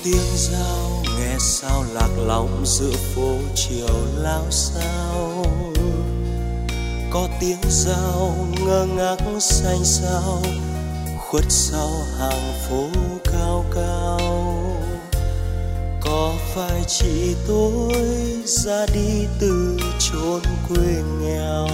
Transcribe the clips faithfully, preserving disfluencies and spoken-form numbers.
tiếng dao nghe sao lạc lõng giữa phố chiều lao sao, có tiếng dao ngơ ngác xanh xao khuất sau hàng phố cao cao. Có phải chỉ tôi ra đi từ chốn quê nghèo,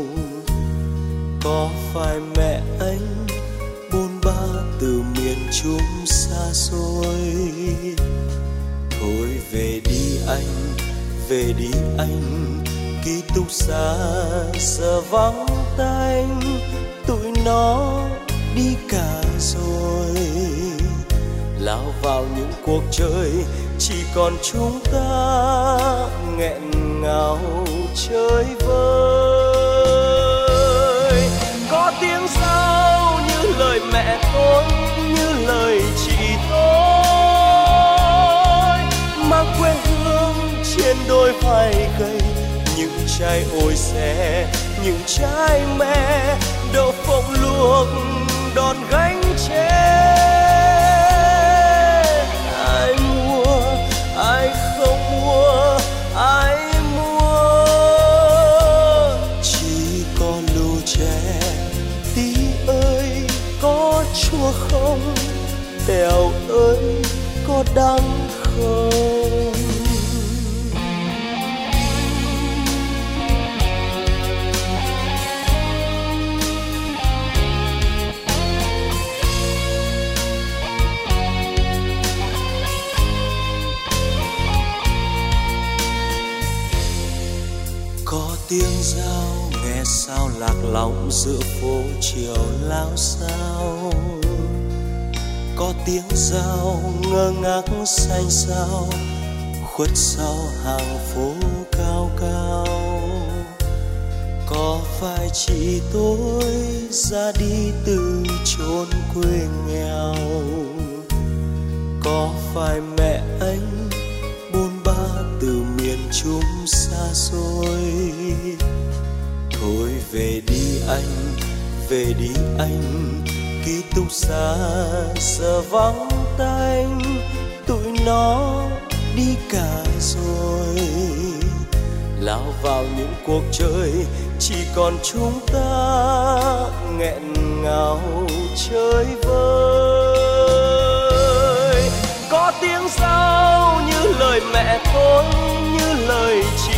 có phải mẹ anh bôn ba từ miền Trung xa xôi. Thôi về đi anh, về đi anh, ký túc xá giờ vắng tanh, tụi nó đi cả rồi. Lao vào những cuộc chơi chỉ còn chúng ta nghẹn ngào chơi vơi. Có tiếng sao như lời mẹ tôi, như lời chị tôi, mang quê hương trên đôi vai gầy. Những trái ổi xe, những trái me, đậu phộng luộc đòn gánh tre. Ai mua, ai không mua, ai mua. Chỉ có lũ trẻ tí ơi có chua không, tèo ơi có đắng không. Có tiếng dao nghe sao lạc lõng giữa phố chiều lao sao, có tiếng dao ngơ ngác xanh xao khuất sau hàng phố cao cao. Có phải chỉ tôi ra đi từ chốn quê nghèo, có phải mẹ anh bôn ba từ miền Trung xa xôi. Thôi về đi anh, về đi anh, ký túc xá giờ vắng tanh, tụi nó đi cả rồi. Lao vào những cuộc chơi chỉ còn chúng ta nghẹn ngào chơi vơi. Có tiếng sao như lời mẹ tôi, như lời chị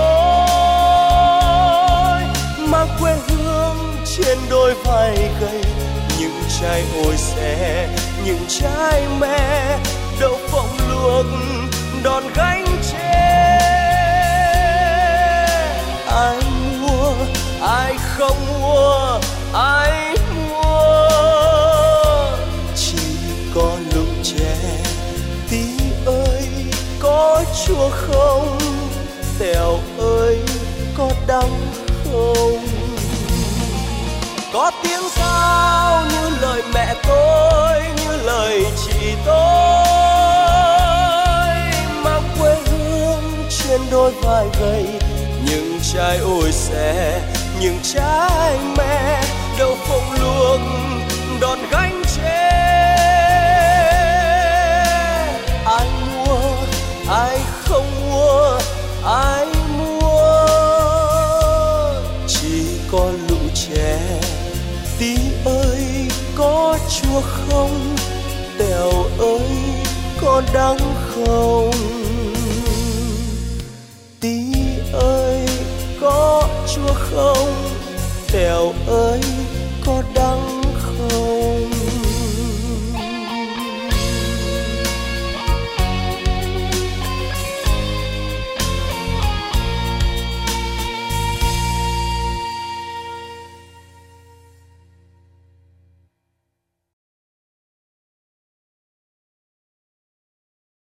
tôi, mang quê hương trên đôi vai gầy. Những trái ổi xe, những trái me, đậu phộng luộc đòn gánh tre. Ai mua, ai không mua, ai mua. Chỉ có lũ trẻ tí ơi có chua không, tèo ơi có đắng không. Có tiếng sao như lời mẹ tôi, như lời chị tôi, mang quê hương trên đôi vai gầy. Những trái ổi xe, những trái me, đậu phộng luộc đòn gánh tre. Ai mua, ai không mua, ai mua. Chỉ có lũ trẻ tí ơi có chua không, tèo ơi có đắng không. Tí ơi có chua không, tèo ơi